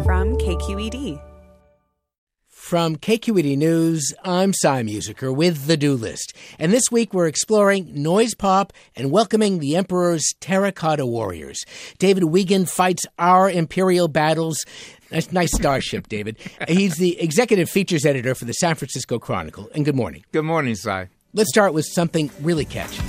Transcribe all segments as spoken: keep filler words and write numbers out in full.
from K Q E D. From K Q E D News, I'm Cy Musiker with the Do List. And this week we're exploring noise pop and welcoming the Emperor's Terracotta Warriors. David Wiegand fights our imperial battles. Nice, nice starship, David. He's the executive features editor for the San Francisco Chronicle. And good morning. Good morning, Cy. Let's start with something really catchy.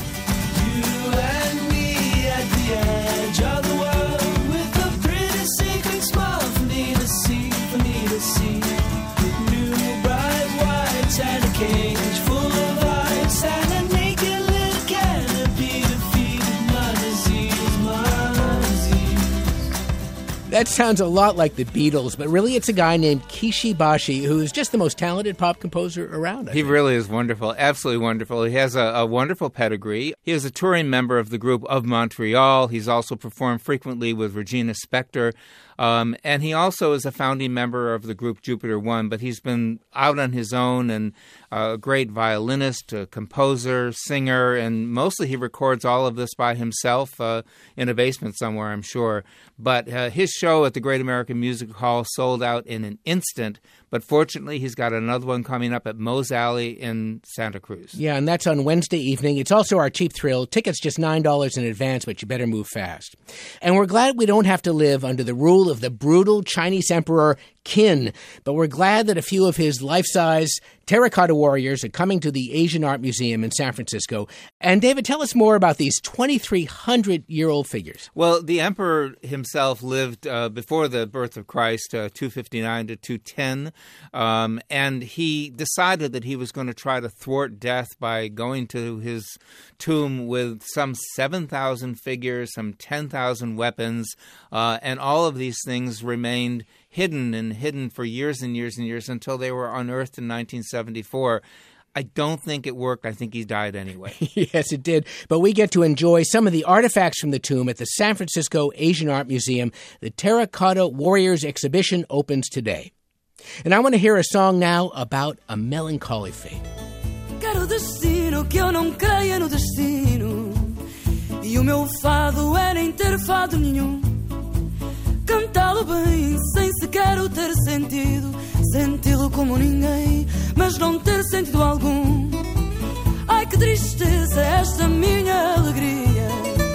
That sounds a lot like the Beatles, but really it's a guy named Kishi Bashi, who is just the most talented pop composer around. I he think. really is wonderful, absolutely wonderful. He has a, a wonderful pedigree. He is a touring member of the group of Montreal. He's also performed frequently with Regina Spektor. Um, and he also is a founding member of the group Jupiter One, but he's been out on his own and a great violinist, a composer, singer, and mostly he records all of this by himself uh, in a basement somewhere, I'm sure. But uh, his show at the Great American Music Hall sold out in an instant, but fortunately he's got another one coming up at Moe's Alley in Santa Cruz. Yeah, and that's on Wednesday evening. It's also our cheap thrill. Tickets just nine dollars in advance, but you better move fast. And we're glad we don't have to live under the rule of the brutal Chinese Emperor Qin, but we're glad that a few of his life-size terracotta warriors are coming to the Asian Art Museum in San Francisco. And David, tell us more about these twenty-three hundred year old figures. Well, the emperor himself lived uh, before the birth of Christ, uh, two fifty-nine to two ten, um, and he decided that he was going to try to thwart death by going to his tomb with some seven thousand figures, some ten thousand weapons, uh, and all of these things remained hidden and hidden for years and years and years until they were unearthed in nineteen seventy-four. I don't think it worked. I think he died anyway. Yes, it did. But we get to enjoy some of the artifacts from the tomb at the San Francisco Asian Art Museum. The Terracotta Warriors exhibition opens today. And I want to hear a song now about a melancholy fate. Quero destino que eu não creia no destino, e o meu fado é nem ter fado nenhum. Cantá-lo bem, sem sequer o ter sentido, senti-lo como ninguém, mas não ter sentido algum. Ai, que tristeza esta minha alegria,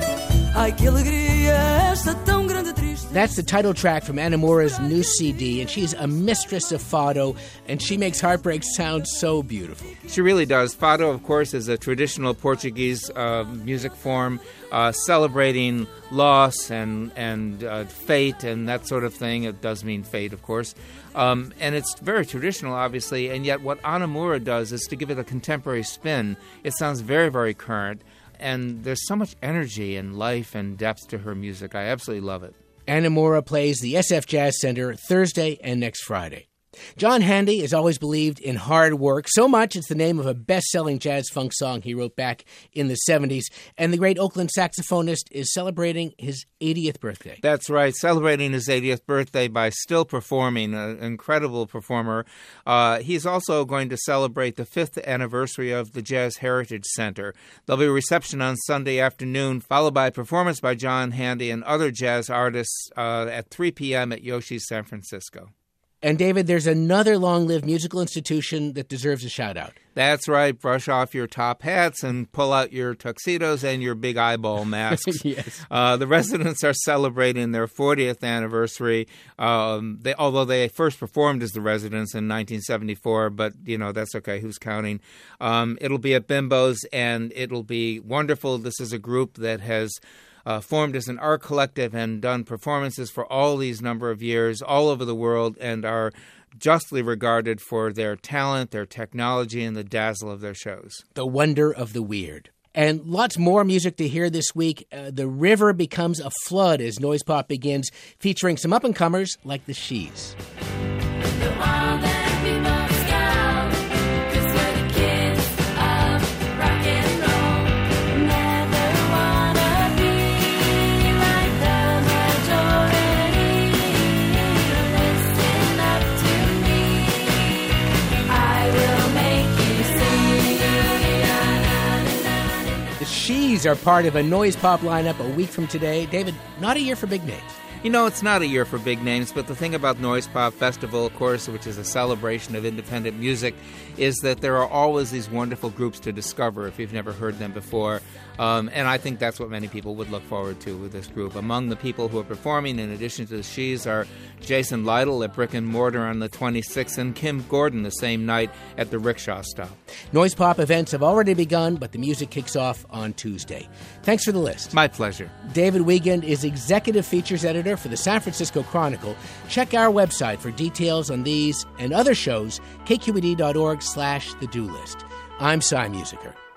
ai, que alegria esta tão grande tristeza. That's the title track from Anamura's new C D, and she's a mistress of fado, and she makes heartbreak sound so beautiful. She really does. Fado, of course, is a traditional Portuguese uh, music form uh, celebrating loss and, and uh, fate and that sort of thing. It does mean fate, of course. Um, and it's very traditional, obviously, and yet what Anamura does is to give it a contemporary spin. It sounds very, very current, and there's so much energy and life and depth to her music. I absolutely love it. Anamura plays the S F Jazz Center Thursday and next Friday. John Handy is always believed in hard work, so much it's the name of a best-selling jazz funk song he wrote back in the seventies. And the great Oakland saxophonist is celebrating his eightieth birthday. That's right, celebrating his eightieth birthday by still performing, an incredible performer. Uh, he's also going to celebrate the fifth anniversary of the Jazz Heritage Center. There'll be a reception on Sunday afternoon, followed by a performance by John Handy and other jazz artists uh, at three p.m. at Yoshi's San Francisco. And, David, there's another long-lived musical institution that deserves a shout-out. That's right. Brush off your top hats and pull out your tuxedos and your big eyeball masks. Yes. Uh, the residents are celebrating their fortieth anniversary, um, they, although they first performed as the Residents in nineteen seventy-four, but, you know, that's okay. Who's counting? Um, it'll be at Bimbo's, and it'll be wonderful. This is a group that has Uh, formed as an art collective and done performances for all these number of years all over the world and are justly regarded for their talent, their technology, and the dazzle of their shows. The wonder of the weird. And lots more music to hear this week. Uh, the river becomes a flood as Noise Pop begins, featuring some up-and-comers like the Shees. The wild and people scout, 'cause we're the kids of rock and roll. Never wanna be like the majority. Listen up to me, I will make you sing. The Shees are part of a Noise Pop lineup a week from today. David, not a year for big names. You know, it's not a year for big names, but the thing about Noise Pop Festival, of course, which is a celebration of independent music, is that there are always these wonderful groups to discover if you've never heard them before. Um, and I think that's what many people would look forward to with this group. Among the people who are performing, in addition to the She's, are Jason Lytle at Brick and Mortar on the twenty-sixth and Kim Gordon the same night at the Rickshaw Stop. Noise Pop events have already begun, but the music kicks off on Tuesday. Thanks for the list. My pleasure. David Wiegand is Executive Features Editor for the San Francisco Chronicle. Check our website for details on these and other shows, k q e d dot org slash the do list. I'm Cy Musiker.